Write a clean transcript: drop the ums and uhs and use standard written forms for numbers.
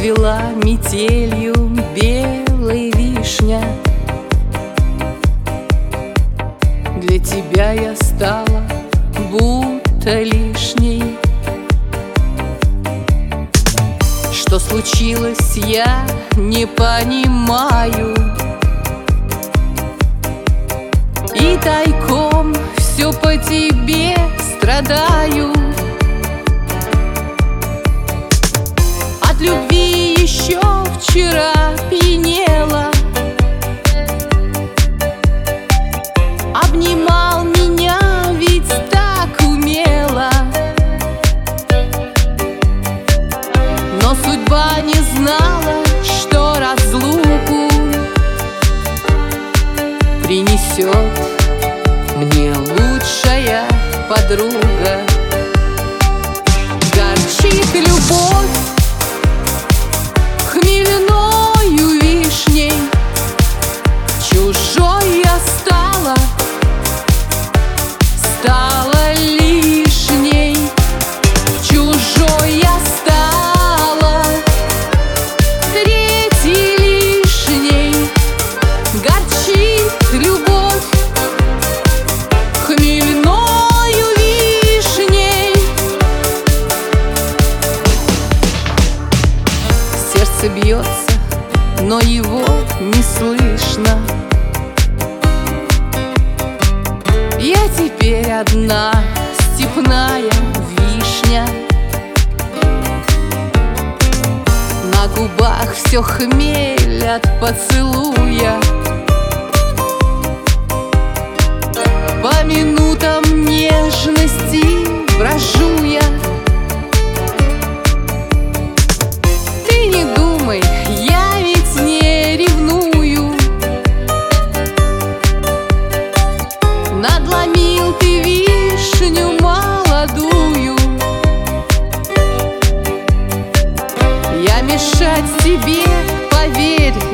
Расцвела метелью белая вишня. Для тебя я стала будто лишней. Что случилось, я не понимаю, и тайком все по тебе страдаю. От любви еще вчера пьянела, обнимал меня ведь так умело. Но судьба не знала, что разлуку принесет мне лучшая подруга. Горчит любовь хмельною вишней, чужой я стала лишней. Чужой я стала, третий лишней. Горчит любовь хмельною вишней. Сердце бьется, но его не слышно. Я теперь одна степная вишня. На губах все хмель от поцелуя. По минутам нежности брожу я. Ты не думай, я ведь не ревную. Надломил ты вишню молодую. Я мешать тебе, поверь,